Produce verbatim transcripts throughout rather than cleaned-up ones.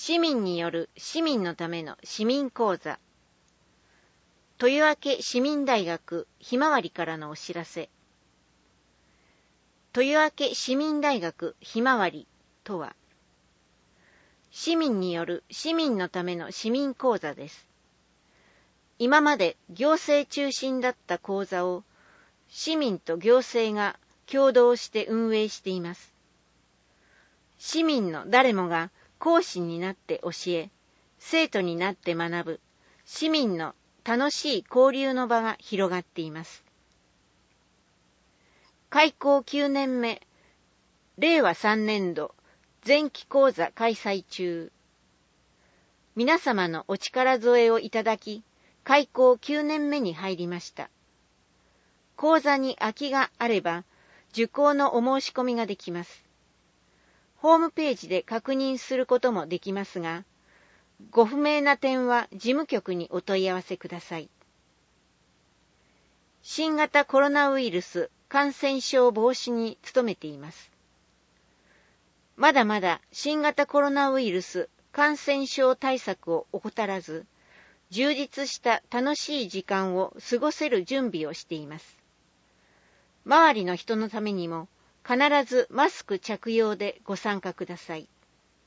市民による市民のための市民講座。豊明市民大学ひまわりからのお知らせ。豊明市民大学ひまわりとは、市民による市民のための市民講座です。今まで行政中心だった講座を市民と行政が共同して運営しています。市民の誰もが講師になって教え、生徒になって学ぶ市民の楽しい交流の場が広がっています。開校きゅうねんめ、れいわさんねんど前期講座開催中。皆様のお力添えをいただき、開校きゅうねんめに入りました。講座に空きがあれば、受講のお申し込みができます。ホームページで確認することもできますが、ご不明な点は事務局にお問い合わせください。新型コロナウイルス感染症防止に努めています。まだまだ新型コロナウイルス感染症対策を怠らず、充実した楽しい時間を過ごせる準備をしています。周りの人のためにも必ずマスク着用でご参加ください。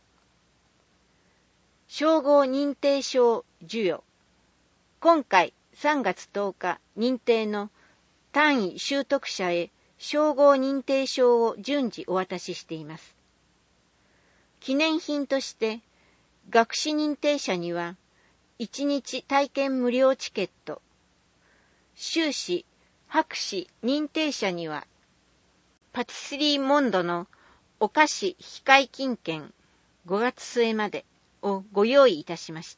称号認定証授与。今回さんがつとおか認定の単位習得者へ称号認定証を順次お渡ししています。記念品として学士認定者にはいちにち体験無料チケット、修士・博士認定者にはパティスリーモンドのお菓子引換金券ごがつすえまでをご用意いたしました。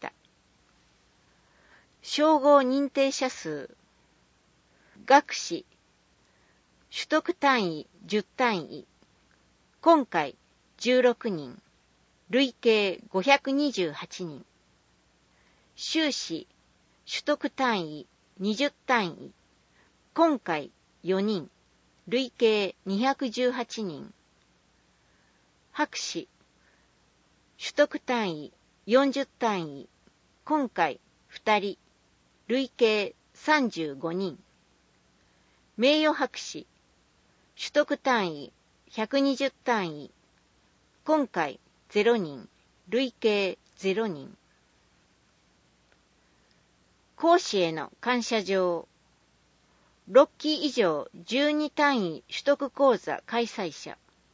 称号認定者数、学士、取得単位じゅう単位、今回じゅうろくにん、累計ごひゃくにじゅうはちにん、修士、取得単位にじゅう単位、今回よにん、累計にひゃくじゅうはちにん、博士、取得単位よんじゅう単位、今回ふたり、累計さんじゅうごにん、名誉博士、取得単位ひゃくにじゅう単位、今回ゼロにん、累計ゼロにん。講師への感謝状。ろっき以上じゅうに単位取得講座開催者。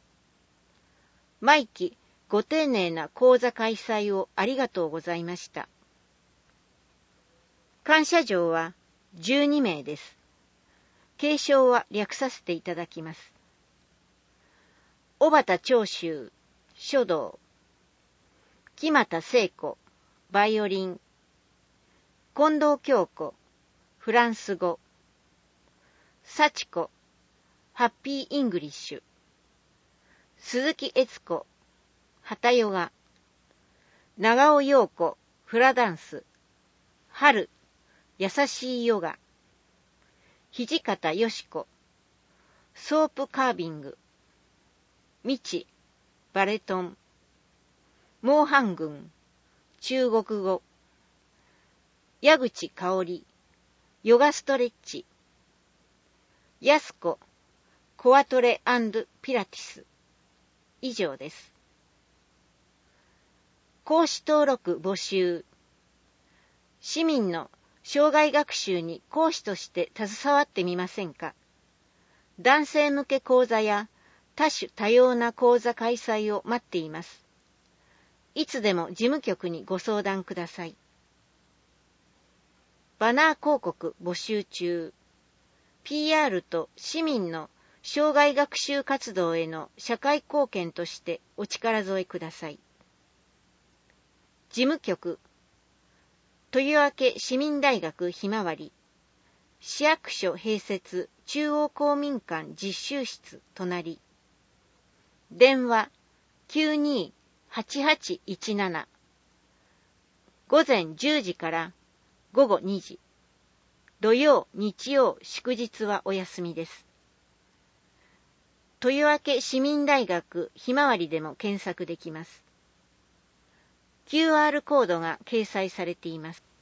毎期ご丁寧な講座開催をありがとうございました。感謝状はじゅうにめいです。継承は略させていただきます。小畑長州、書道。木俣聖子、バイオリン。近藤京子、フランス語。幸子、ハッピーイングリッシュ。鈴木悦子、旗ヨガ。長尾陽子、フラダンス。春、優しいヨガ。土方よし子、ソープカービング。みち、バレトン。モーハン軍、中国語。矢口香織、ヨガストレッチ。やすこ、コアトレ&ピラティス。以上です。講師登録募集。市民の生涯学習に講師として携わってみませんか。男性向け講座や多種多様な講座開催を待っています。いつでも事務局にご相談ください。バナー広告募集中。ピーアール と市民の生涯学習活動への社会貢献としてお力添えください。事務局、豊明市民大学ひまわり、市役所併設中央公民館実習室隣。電話きゅうにーはちはちいちなな。午前じゅうじから午後にじ。土曜、日曜、祝日はお休みです。豊明市民大学ひまわりでも検索できます。 キューアール コードが掲載されています。